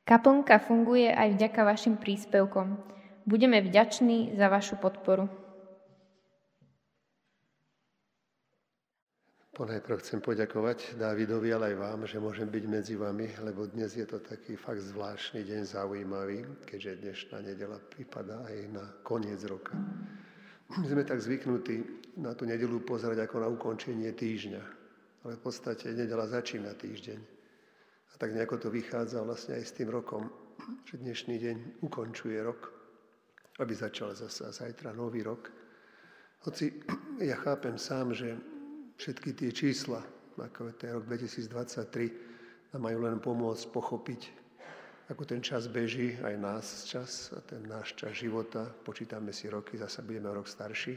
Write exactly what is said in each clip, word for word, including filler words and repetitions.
Kaplnka funguje aj vďaka vašim príspevkom. Budeme vďační za vašu podporu. Ponajprv chcem poďakovať Dávidovi, ale aj vám, že môžem byť medzi vami, lebo dnes je to taký fakt zvláštny deň, zaujímavý, keďže dnešná nedeľa pripadá aj na koniec roka. My sme tak zvyknutí na tú nedeľu pozerať ako na ukončenie týždňa, ale v podstate nedeľa začína týždeň. A tak nejako to vychádza vlastne aj s tým rokom, že dnešný deň ukončuje rok, aby začal zase zajtra nový rok. Hoci ja chápem sám, že všetky tie čísla, ako je ten rok dvetisícdvadsaťtri, nám majú len pomôcť pochopiť, ako ten čas beží, aj nás čas, a ten náš čas života. Počítame si roky, zasa budeme rok starší.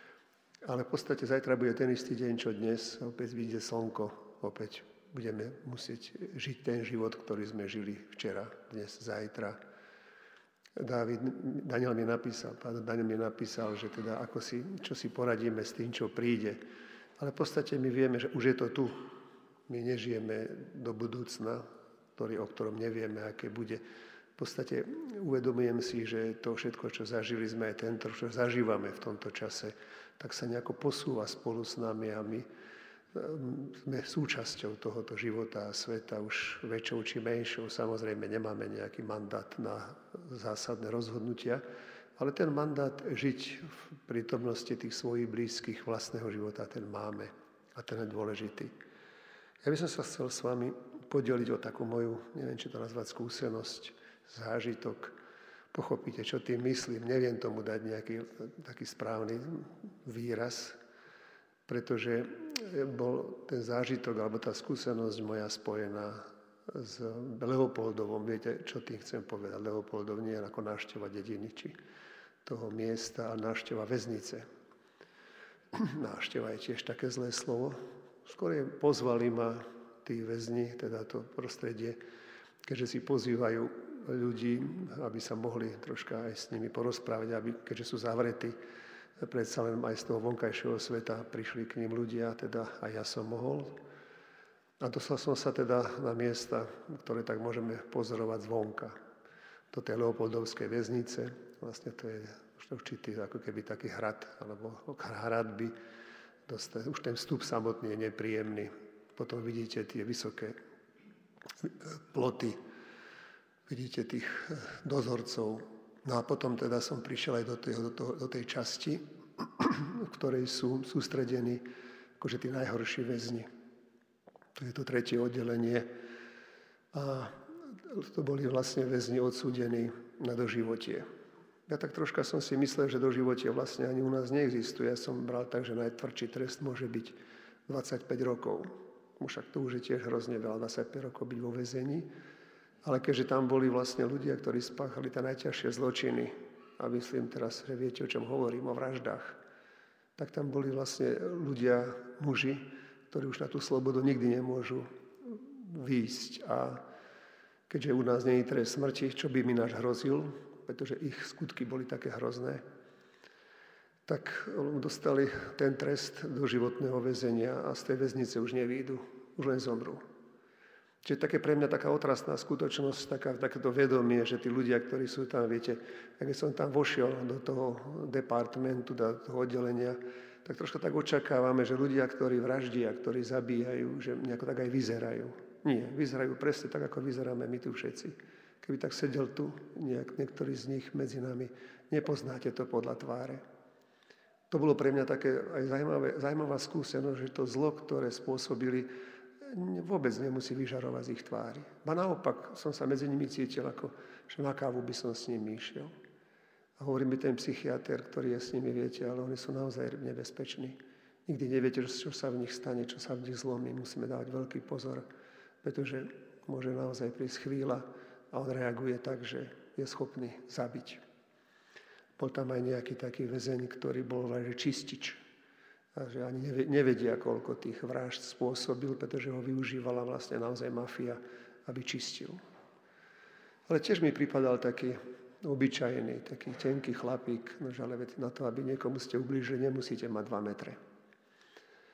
Ale v podstate zajtra bude ten istý deň, čo dnes. Opäť vyjde slnko, opäť budeme musieť žiť ten život, ktorý sme žili včera, dnes, zajtra. Dávid, Daniel mi napísal, pán Daniel mi napísal, že teda ako si, čo si poradíme s tým, čo príde. Ale v podstate my vieme, že už je to tu. My nežijeme do budúcna, ktorý, o ktorom nevieme, aké bude. V podstate uvedomujem si, že to všetko, čo zažili sme, aj tento, čo zažívame v tomto čase, tak sa nejako posúva spolu s nami a my sme súčasťou tohoto života a sveta už väčšou či menšou. Samozrejme nemáme nejaký mandát na zásadné rozhodnutia, ale ten mandát žiť v prítomnosti tých svojich blízkych vlastného života, ten máme a ten je dôležitý. Ja by som sa chcel s vami podeliť o takú moju, neviem, či to nazvať skúsenosť, zážitok. Pochopíte, čo tým myslím. Neviem tomu dať nejaký taký správny výraz, pretože bol ten zážitok alebo tá skúsenosť moja spojená s Leopoldovom. Viete, čo tým chcem povedať? Leopoldov nie je ako návšteva dediny, či toho miesta a návšteva väznice. Návšteva je tiež také zlé slovo. Skôr pozvali ma tí väzni, teda to prostredie, keďže si pozývajú ľudí, aby sa mohli troška aj s nimi porozprávať, aby, keďže sú zavretí, predsa len aj z toho vonkajšieho sveta prišli k ním ľudia, teda aj ja som mohol. A dostal som sa teda na miesta, ktoré tak môžeme pozorovať zvonka. Do tej Leopoldovskej väznice. Vlastne to je určitý ako keby taký hrad, alebo hradby. Už ten vstup samotný je nepríjemný. Potom vidíte tie vysoké ploty, vidíte tých dozorcov. No a potom teda som prišiel aj do tej, do toho, do tej časti, v ktorej sú sústredení akože tí najhorší väzni. To je to tretie oddelenie. A to boli vlastne väzni odsúdení na doživotie. Ja tak troška som si myslel, že doživotie vlastne ani u nás neexistuje. Ja som bral tak, že najtvrdší trest môže byť dvadsaťpäť rokov. Však to už je tiež hrozne veľa, dvadsaťpäť rokov byť vo väzení. Ale keďže tam boli vlastne ľudia, ktorí spáchali tie najťažšie zločiny, a myslím teraz, že viete, o čom hovorím, o vraždách, tak tam boli vlastne ľudia, muži, ktorí už na tú slobodu nikdy nemôžu výjsť. A keďže u nás nie je trest smrti, čo by mi náš hrozil, pretože ich skutky boli také hrozné, tak dostali ten trest do životného väzenia a z tej väznice už nevyjdu, už len zomrú. Čiže také pre mňa taká otrasná skutočnosť, taká, takéto vedomie, že tí ľudia, ktorí sú tam, viete, keď som tam vošiel do toho departmentu, do toho oddelenia, tak troška tak očakávame, že ľudia, ktorí vraždia, ktorí zabíjajú, že nejako tak aj vyzerajú. Nie, vyzerajú presne tak, ako vyzeráme my tu všetci. Keby tak sedel tu nejak, niektorý z nich medzi nami, nepoznáte to podľa tváre. To bolo pre mňa také aj zaujímavé, zaujímavá skúsenosť, že to zlo, ktoré spôsobili, vôbec nemusí vyžarovať z ich tvári. Ba naopak som sa medzi nimi cítil, ako, že na kávu by som s nimi išiel. A hovorí mi ten psychiater, ktorý je s nimi, viete, ale oni sú naozaj nebezpeční. Nikdy neviete, čo sa v nich stane, čo sa v nich zlomí. Musíme dávať veľký pozor, pretože môže naozaj prísť chvíľa a on reaguje tak, že je schopný zabiť. Bol tam aj nejaký taký väzeň, ktorý bol že čistič. A že ani nevedia, koľko tých vražd spôsobil, pretože ho využívala vlastne naozaj mafia, aby čistil. Ale tiež mi pripadal taký obyčajný, taký tenký chlapík, no ale na to, aby niekomu ste ublížili, nemusíte mať dva metre.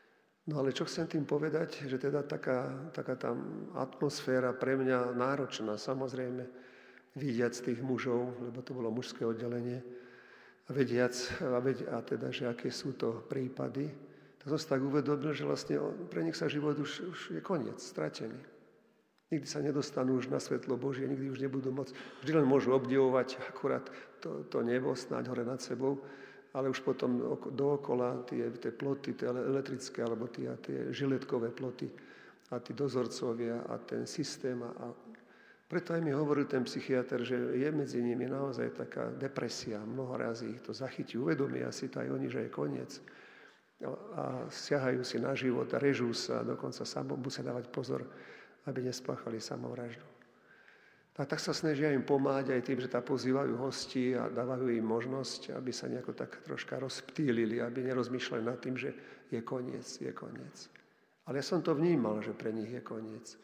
No ale čo chcem tým povedať, že teda taká, taká tá atmosféra pre mňa náročná, samozrejme, vidiac tých mužov, lebo to bolo mužské oddelenie, a vediac, a, ved, a teda, že aké sú to prípady, tak som si tak uvedomil, že vlastne pre nich sa život už, už je koniec, stratený. Nikdy sa nedostanú už na svetlo Božie, nikdy už nebudú môcť, vždy len môžu obdivovať akurát to, to nebo snáď hore nad sebou, ale už potom dookola tie, tie ploty, tie elektrické, alebo tie, tie žiletkové ploty a tí dozorcovia a ten systém. A, a preto aj mi hovoril ten psychiatr, že je medzi nimi naozaj taká depresia. Mnoho razy ich to zachytí, uvedomia si to aj oni, že je koniec. A, a siahajú si na život a režú sa, dokonca samo musia dávať pozor, aby nespáchali samovraždu. A tak sa snažia im pomáhať aj tým, že tá pozývajú hostí a dávajú im možnosť, aby sa nejako tak troška rozptýlili, aby nerozmýšľali nad tým, že je koniec, je koniec. Ale ja som to vnímal, že pre nich je koniec.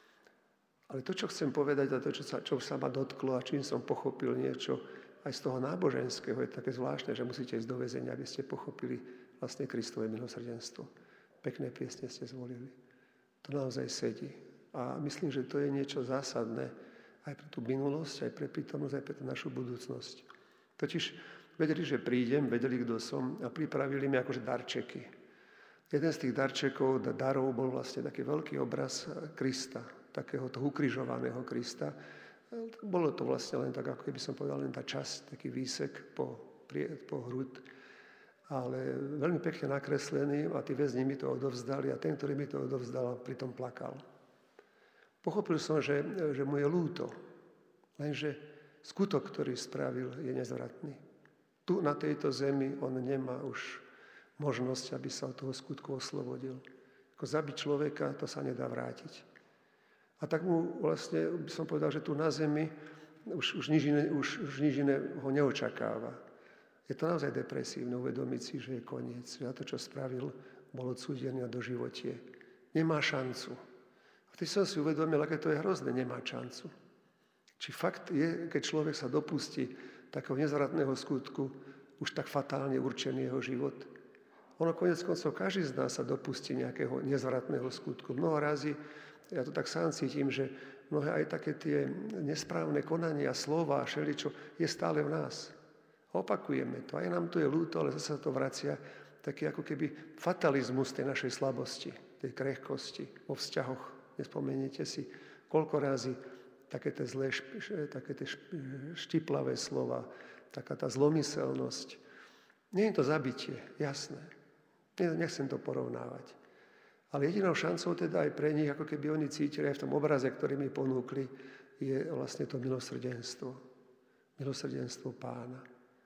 Ale to, čo chcem povedať a to, čo sa, čo sa ma dotklo a čím som pochopil niečo aj z toho náboženského, je také zvláštne, že musíte ísť do väzenia, aby ste pochopili vlastne Kristové milosrdenstvo. Pekné piesne ste zvolili. To naozaj sedí. A myslím, že to je niečo zásadné aj pre tú minulosť, aj pre prítomnosť, aj pre tú našu budúcnosť. Totiž vedeli, že prídem, vedeli, kto som a pripravili mi akože darčeky. Jeden z tých darčekov, darov, bol vlastne taký veľký obraz Krista, takého toho ukrižovaného Krista. Bolo to vlastne len tak, ako by som povedal, len tá časť, taký výsek po, po hrud, ale veľmi pekne nakreslený a tí väzni mi to odovzdali a ten, ktorý mi to odovzdal, pritom plakal. Pochopil som, že, že mu je ľúto, lenže skutok, ktorý spravil, je nezvratný. Tu na tejto zemi on nemá už možnosť, aby sa od toho skutku oslobodil. Ako zabiť človeka, to sa nedá vrátiť. A tak mu vlastne, by som povedal, že tu na zemi už, už, nič, iné, už, už nič iné ho neočakáva. Je to naozaj depresívne uvedomiť si, že je koniec. Že za to, čo spravil, bol odsúdený na doživotie. Nemá šancu. A ty som si uvedomil, aké to je hrozné, nemá šancu. Či fakt je, keď človek sa dopustí takého nezvratného skutku, už tak fatálne určený jeho život. Ono konec koncov, každý z nás sa dopustí nejakého nezvratného skutku. Mnoho razy, ja to tak sám cítim, že mnohé aj také tie nesprávne konania, slova a všeličo je stále v nás. Opakujeme to, aj nám to je ľúto, ale zase to vracia taký ako keby fatalizmus tej našej slabosti, tej krehkosti vo vzťahoch. Nespomeniete si, koľko razy také tie zlé, také tie štiplavé slova, taká tá zlomyselnosť. Nie je to zabitie, jasné. Nechcem to porovnávať. Ale jedinou šancou teda aj pre nich, ako keby oni cítili aj v tom obraze, ktorý mi ponúkli, je vlastne to milosrdenstvo. Milosrdenstvo Pána.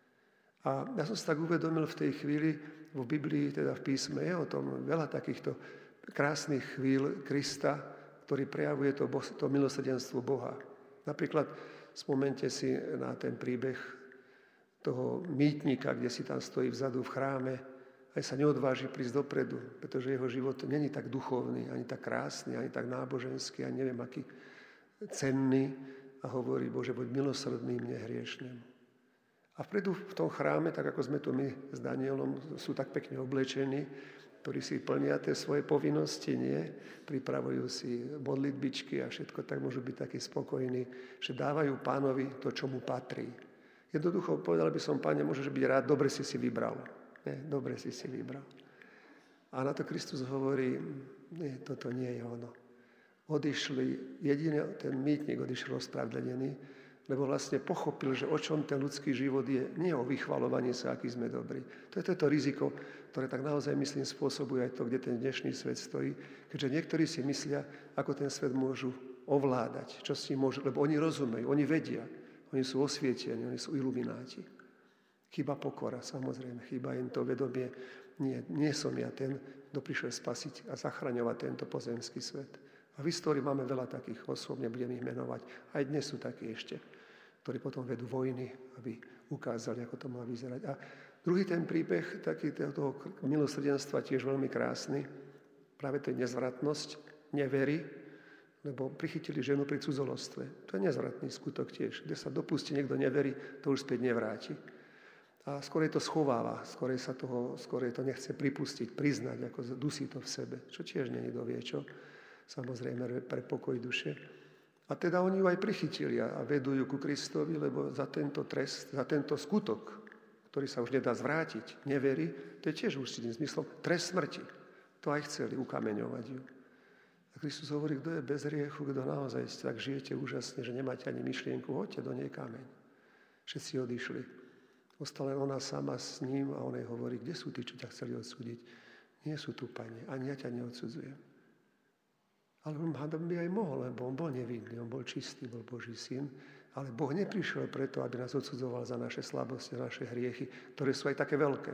A ja som si tak uvedomil v tej chvíli, v Biblii, teda v písme, je o tom veľa takýchto krásnych chvíľ Krista, ktorý prejavuje to, to milosrdenstvo Boha. Napríklad spomente si na ten príbeh toho mýtnika, kde si tam stojí vzadu v chráme, aj sa neodváži prísť dopredu, pretože jeho život není tak duchovný, ani tak krásny, ani tak náboženský, ani neviem aký cenný a hovorí, Bože, buď milosrdný mne hriešnemu. A vpredu v tom chráme, tak ako sme tu my s Danielom, sú tak pekne oblečení, ktorí si plnia tie svoje povinnosti, nie? Pripravujú si modlitbičky a všetko, tak môžu byť takí spokojní, že dávajú Pánovi to, čo mu patrí. Jednoducho povedal by som, Pane, môžeš byť rád, dobre si si vybral. Nie, dobre si si vybral. A na to Kristus hovorí, nie, toto nie je ono. Odišli, jedine ten mýtnik odišiel ospravedlnený, lebo vlastne pochopil, že o čom ten ľudský život je, nie o vychvaľovaní sa, aký sme dobrí. To je to riziko, ktoré tak naozaj, myslím, spôsobuje aj to, kde ten dnešný svet stojí, keďže niektorí si myslia, ako ten svet môžu ovládať, čo s ním môžu, lebo oni rozumejú, oni vedia, oni sú osvietení, oni sú ilumináti. Chýba pokora, samozrejme, chýba im to vedomie, nie, nie som ja ten, kto prišiel spasiť a zachraňovať tento pozemský svet. A v histórii máme veľa takých osôb, nebudem ich menovať, aj dnes sú takí ešte, ktorí potom vedú vojny, aby ukázali, ako to má vyzerať. A druhý ten príbeh, taký toho milosrdenstva, tiež veľmi krásny, práve to je nezvratnosť, nevery, lebo prichytili ženu pri cudzolostve. To je nezvratný skutok tiež, kde sa dopustí niekto neverí, to už späť nevráti. A skôr to schováva, skôr sa toho, skôr to nechce pripustiť, priznať, ako dusí to v sebe, čo tiež není dovie čo, samozrejme pre pokoj duše. A teda oni ju aj prichytili a vedú ju ku Kristovi, lebo za tento trest, za tento skutok, ktorý sa už nedá zvrátiť, neverí, to je tiež určitým zmyslom trest smrti. To aj chceli ukameňovať ju. A Kristus hovorí, kto je bez hriechu, kto naozaj tak žijete úžasne, že nemáte ani myšlienku, hoďte do nej kameň. Všetci odišli. Ostala len ona sama s ním a on jej hovorí, kde sú tí, čo ťa chceli odsúdiť? Nie sú tu, Pane, ani ja ťa neodsudzujem. Ale on hádam by aj mohol, lebo on bol nevinný, on bol čistý, bol Boží syn, ale Boh neprišiel preto, aby nás odsudzoval za naše slabosti, za naše hriechy, ktoré sú aj také veľké.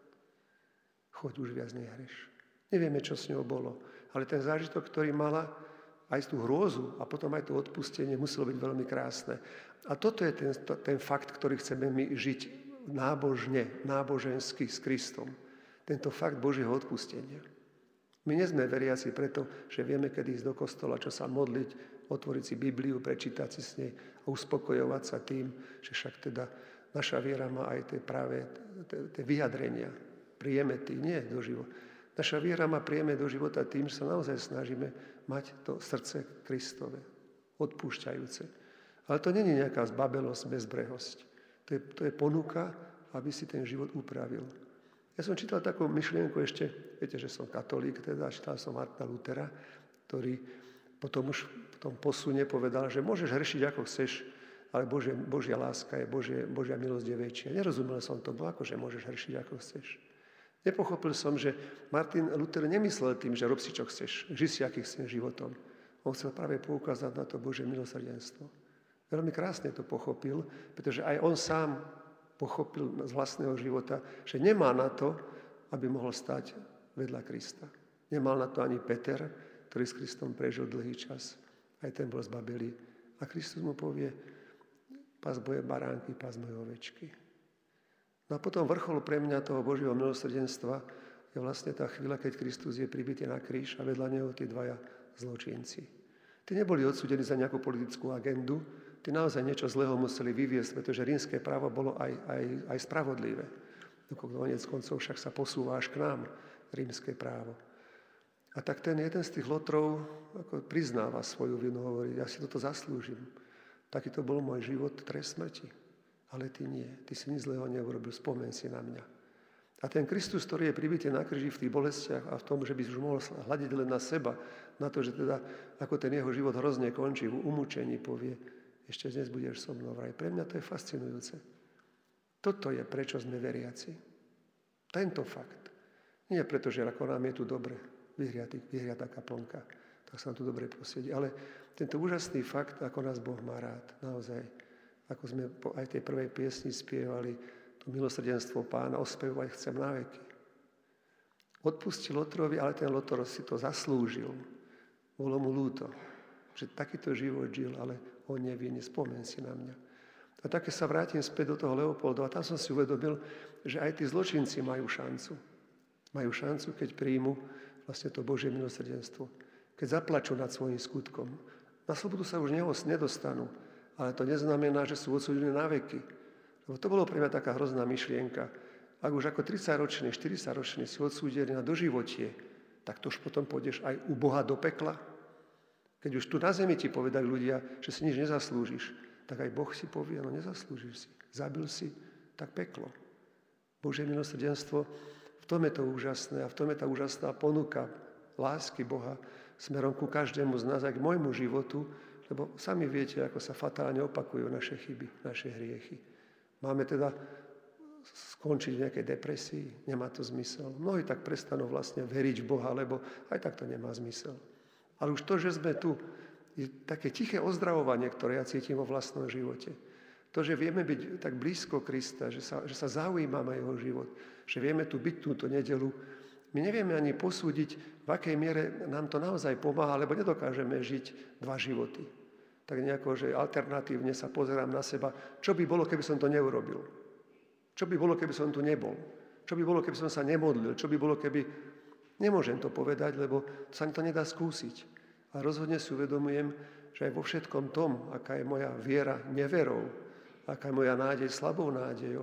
Choď už viac nehreš. Nevieme, čo s ňou bolo, ale ten zážitok, ktorý mala, aj tú hrôzu a potom aj to odpustenie muselo byť veľmi krásne. A toto je ten, ten fakt, ktorý chceme my žiť nábožne, nábožensky s Kristom. Tento fakt Božieho odpustenia. My nie sme veriaci preto, že vieme, kedy ísť do kostola, čo sa modliť, otvoriť si Bibliu, prečítať si s nej a uspokojovať sa tým, že však teda naša viera má aj tie práve tie vyjadrenia, príjemety, nie do života. Naša viera má príjeme do života tým, že sa naozaj snažíme mať to srdce Kristove, odpúšťajúce. Ale to nie je nejaká zbabelosť, bezbrehosť. To je, to je ponuka, aby si ten život upravil. Ja som čítal takú myšlienku ešte, viete, že som katolík, teda čítal som Martina Luthera, ktorý potom už v tom posune povedal, že môžeš hrešiť ako chceš, ale Božia, Božia láska je, Božia, Božia milosť je väčšia. Nerozumel som tomu, ako že môžeš hrešiť ako chceš. Nepochopil som, že Martin Luther nemyslel tým, že rob si, čo chceš, ži si, aký chceš životom. On chcel práve poukázať na to Božie milosrdenstvo. Veľmi krásne to pochopil, pretože aj on sám pochopil z vlastného života, že nemá na to, aby mohol stať vedľa Krista. Nemal na to ani Peter, ktorý s Kristom prežil dlhý čas. Aj ten bol zbabelý. A Kristus mu povie, pás moje baránky, pás moje ovečky. No a potom vrchol pre mňa toho Božieho milosrdenstva je vlastne tá chvíľa, keď Kristus je pribitý na kríž a vedľa neho tí dvaja zločinci. Tí neboli odsúdení za nejakú politickú agendu, tí naozaj niečo zlého museli vyviesť, pretože rímske právo bolo aj, aj, aj spravodlivé. Konec koncov však sa posúva až k nám, rímske právo. A tak ten jeden z tých lotrov ako priznáva svoju vinu, hovorí, ja si toto zaslúžim. Takýto bol môj život, trest smrti. Ale ty nie, ty si nič zlého neurobil, spomen si na mňa. A ten Kristus, ktorý je pribitý na kríži v tých bolestiach a v tom, že by už mohol hľadiť len na seba, na to, že teda ako ten jeho život hrozne končí, v umúčení povie, ešte dnes budeš so mnou vraj. Pre mňa to je fascinujúce. Toto je, prečo sme veriaci. Tento fakt. Nie preto, že ako nám je tu dobre, vyhriatá kaplnka, tak sa nám tu dobre posvedí. Ale tento úžasný fakt, ako nás Boh má rád. Naozaj, ako sme aj v tej prvej piesni spievali, to milosrdenstvo Pána ospevovať chcem na veky. Odpustil Lotrovi, ale ten Lotor si to zaslúžil. Bolo mu ľúto, že takýto život žil, ale on nevie, nespomen si na mňa. A také sa vrátim späť do toho Leopoldu a tam som si uvedomil, že aj tí zločinci majú šancu. Majú šancu, keď príjmu vlastne to Božie milosrdenstvo. Keď zaplačú nad svojím skutkom. Na slobodu sa už nedostanú, ale to neznamená, že sú odsúdení na veky. Lebo to bolo pre mňa taká hrozná myšlienka. Ak už ako tridsaťročný, štyridsaťročný si odsúdený na doživotie, tak to už potom pôjdeš aj u Boha do pekla. Keď už tu na zemi ti povedali ľudia, že si nič nezaslúžiš, tak aj Boh si povie, no nezaslúžiš si. Zabil si, tak peklo. Božie milosrdenstvo, v tom je to úžasné a v tom je tá úžasná ponuka lásky Boha smerom ku každému z nás, aj k môjmu životu, lebo sami viete, ako sa fatálne opakujú naše chyby, naše hriechy. Máme teda skončiť v nejakej depresii, nemá to zmysel. Mnohí tak prestanú vlastne veriť v Boha, lebo aj tak to nemá zmysel. Ale už to, že sme tu, je také tiché ozdravovanie, ktoré ja cítim vo vlastnom živote. To, že vieme byť tak blízko Krista, že sa, že sa zaujímame jeho život, že vieme tu byť túto nedeľu. My nevieme ani posúdiť, v akej miere nám to naozaj pomáha, lebo nedokážeme žiť dva životy. Tak nejako, že alternatívne sa pozerám na seba, čo by bolo, keby som to neurobil. Čo by bolo, keby som tu nebol. Čo by bolo, keby som sa nemodlil. Čo by bolo, keby... Nemôžem to povedať, lebo sa to nedá skúsiť. A rozhodne si uvedomujem, že aj vo všetkom tom, aká je moja viera neverou, aká je moja nádej slabou nádejou,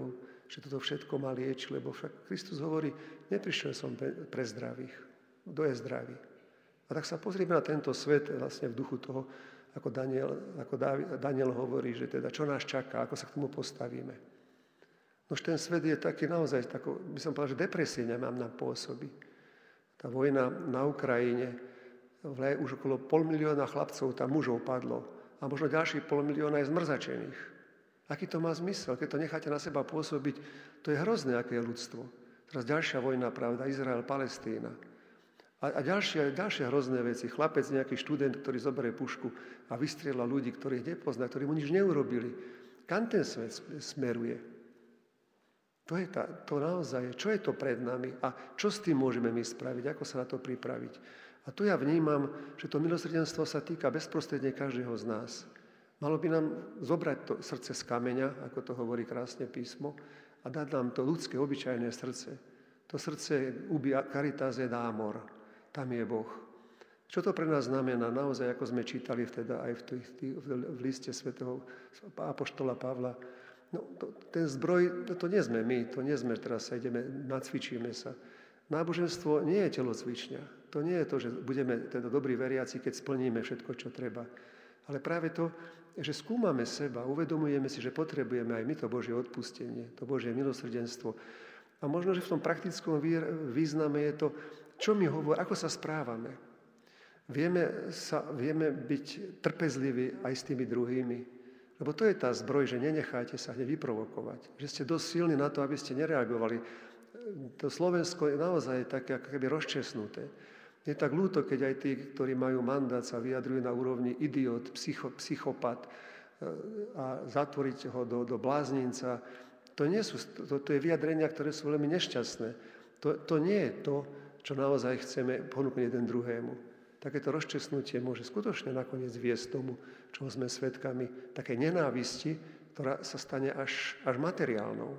že toto všetko ma lieči, lebo však Kristus hovorí, neprišiel som pre zdravých, kto je zdravý. A tak sa pozrieme na tento svet vlastne v duchu toho, ako Daniel, ako Daniel hovorí, že teda čo nás čaká, ako sa k tomu postavíme. Nož ten svet je taký naozaj, tako, by som povedal, že depresie nemám nám pôsobí. Tá vojna na Ukrajine, už okolo pol milióna chlapcov tam mužov padlo a možno ďalších pol milióna je zmrzačených. Aký to má zmysel? Keď to necháte na seba pôsobiť, to je hrozné, aké je ľudstvo. Teraz ďalšia vojna, pravda, Izrael, Palestína. A, a ďalšie, ďalšie hrozné veci. Chlapec, nejaký študent, ktorý zoberie pušku a vystrieľa ľudí, ktorých nepozná, ktorí mu nič neurobili. Kam ten svet smeruje? To je tá, to naozaj, čo je to pred nami a čo s tým môžeme my spraviť, ako sa na to pripraviť. A tu ja vnímam, že to milosrdenstvo sa týka bezprostredne každého z nás. Malo by nám zobrať to srdce z kameňa, ako to hovorí krásne písmo, a dať nám to ľudské, obyčajné srdce. To srdce ubi caritas et amor. Tam je Boh. Čo to pre nás znamená? Naozaj, ako sme čítali vteda aj v, tých, v liste svätého apoštola Pavla, no, to, ten zbroj, to, to nie sme my, to nie sme, teraz sa ideme, nacvičíme sa. Náboženstvo nie je telocvičňa. To nie je to, že budeme teda dobrí veriaci, keď splníme všetko, čo treba. Ale práve to, že skúmame seba, uvedomujeme si, že potrebujeme aj my to Božie odpustenie, to Božie milosrdenstvo. A možno, že v tom praktickom význame je to, čo mi hovorí, ako sa správame. Vieme, sa, vieme byť trpezliví aj s tými druhými. Lebo to je tá zbroj, že nenecháte sa hneď vyprovokovať. Že ste dosť silní na to, aby ste nereagovali. To Slovensko je naozaj také ako keby rozčesnuté. Je tak ľúto, keď aj tí, ktorí majú mandát, sa vyjadrujú na úrovni idiot, psycho, psychopat a zatvoriť ho do, do blázninca. To, nie sú, to, to je vyjadrenia, ktoré sú veľmi nešťastné. To, to nie je to, čo naozaj chceme ponúknuť jeden druhému. Takéto rozčesnutie môže skutočne nakoniec viesť tomu, čo sme svedkami, také nenávisti, ktorá sa stane až, až materiálnou.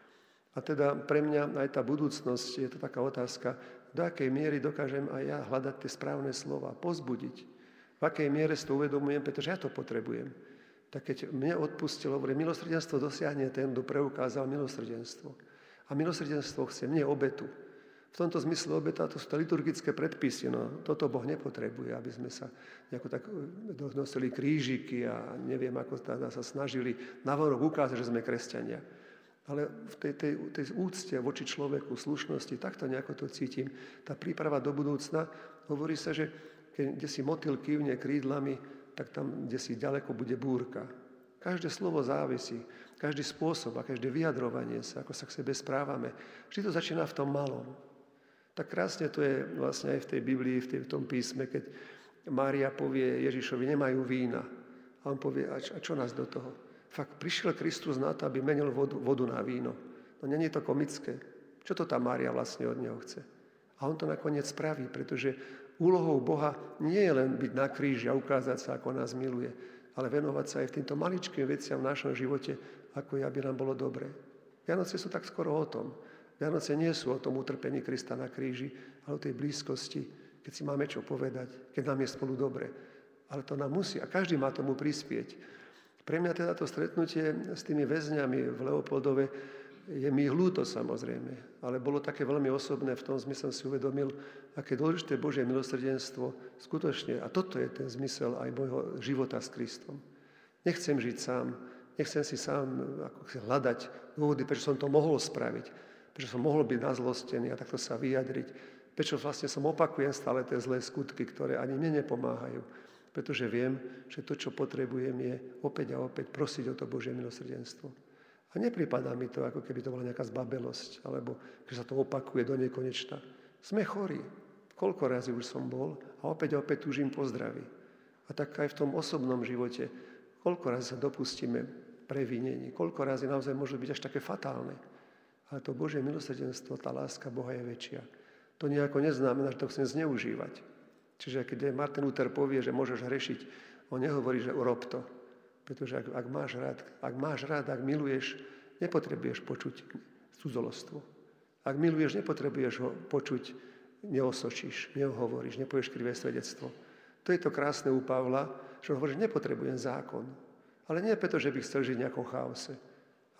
A teda pre mňa aj tá budúcnosť, je to taká otázka, do akej miery dokážem aj ja hľadať tie správne slova, pozbudiť. V akej miere si to uvedomujem, pretože ja to potrebujem. Tak keď mne odpustilo, hovorím, milosrdenstvo dosiahne ten, kto preukázal milosrdenstvo. A milosrdenstvo chce mne obetu. V tomto zmysle obeta, to sú to liturgické predpisy, no toto Boh nepotrebuje, aby sme sa nejako tak nosili krížiky a neviem, ako teda sa snažili navonok ukázať, že sme kresťania. Ale v tej, tej, tej úcte voči človeku, slušnosti, takto nejako to cítim. Tá príprava do budúcna, hovorí sa, že keď kde si motýl kývne krídlami, tak tam, kde si ďaleko, bude búrka. Každé slovo závisí, každý spôsob a každé vyjadrovanie sa, ako sa k sebe správame. Vždy to začína v tom malom. Tak krásne to je vlastne aj v tej Biblii, v, tej, v tom písme, keď Mária povie Ježišovi, nemajú vína. A on povie, a čo, a čo nás do toho? Fakt, prišiel Kristus na to, aby menil vodu, vodu na víno. No nie je to komické. Čo to tá Mária vlastne od neho chce? A on to nakoniec spraví, pretože úlohou Boha nie je len byť na kríži a ukázať sa, ako nás miluje, ale venovať sa aj v týmto maličkým veciam v našom živote, ako je, aby nám bolo dobre. Vianoce sú tak skoro o tom. Vianoce nie sú o tom utrpení Krista na kríži, ale o tej blízkosti, keď si máme čo povedať, keď nám je spolu dobre. Ale to nám musí a každý má tomu prispieť. Pre mňa teda to stretnutie s tými väzňami v Leopoldove je mi ľúto samozrejme, ale bolo také veľmi osobné, v tom zmysle som si uvedomil, aké dôležité Božie milosrdenstvo skutočne, a toto je ten zmysel aj môjho života s Kristom. Nechcem žiť sám, nechcem si sám ako hľadať dôvody, prečo som to mohol spraviť, prečo som mohol byť nazlostený a takto sa vyjadriť, prečo vlastne som opakujem stále tie zlé skutky, ktoré ani mne nepomáhajú. Pretože viem, že to, čo potrebujem, je opäť a opäť prosiť o to Božie milosrdenstvo. A nepripadá mi to, ako keby to bola nejaká zbabelosť, alebo že sa to opakuje do nekonečna. Sme chorí. Koľko razy už som bol a opäť a opäť túžim po zdraví. A tak aj v tom osobnom živote, koľko razy sa dopustíme previnení, koľko razy naozaj môžu byť až také fatálne. Ale to Božie milosrdenstvo, tá láska Boha je väčšia. To nejako neznamená, že to chcem zneužívať. Čiže keď Martin Luther povie, že môžeš hrešiť, on nehovorí, že urob to. Pretože ak, ak máš rád, ak máš rád, ak miluješ, nepotrebuješ počuť cudzolostvo. Ak miluješ, nepotrebuješ ho počuť, neosočíš, neohovoríš, nepovieš krivé svedectvo. To je to krásne u Pavla, že on hovorí, že nepotrebujem zákon. Ale nie preto, že by chcel žiť v nejakom chaose,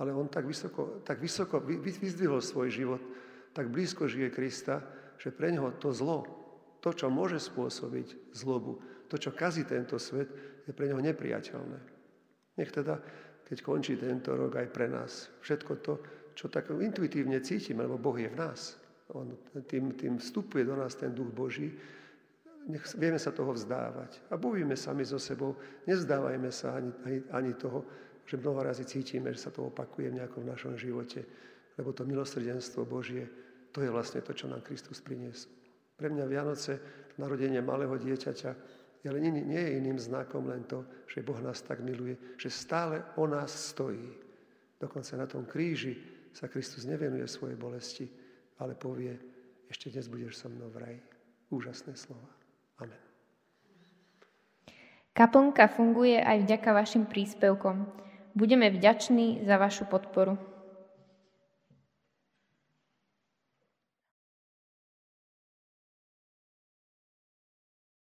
ale on tak vysoko, tak vysoko vyzdvihol svoj život, tak blízko žije Krista, že pre neho to zlo, to, čo môže spôsobiť zlobu, to, čo kazí tento svet, je pre neho nepriateľné. Nech teda, keď končí tento rok aj pre nás, všetko to, čo tak intuitívne cítime, lebo Boh je v nás, on, tým, tým vstupuje do nás ten duch Boží, nech vieme sa toho vzdávať. A bojíme sami so sebou, nevzdávajme sa ani, ani, ani toho, že mnoho razy cítime, že sa to opakuje v nejakom našom živote, lebo to milosrdenstvo Božie, to je vlastne to, čo nám Kristus priniesol. Pre mňa Vianoce, narodenie malého dieťaťa, ale nie, nie je iným znakom len to, že Boh nás tak miluje, že stále o nás stojí. Dokonca na tom kríži sa Kristus nevenuje svojej bolesti, ale povie, ešte dnes budeš so mnou v raji. Úžasné slova. Amen. Kaplnka funguje aj vďaka vašim príspevkom. Budeme vďační za vašu podporu.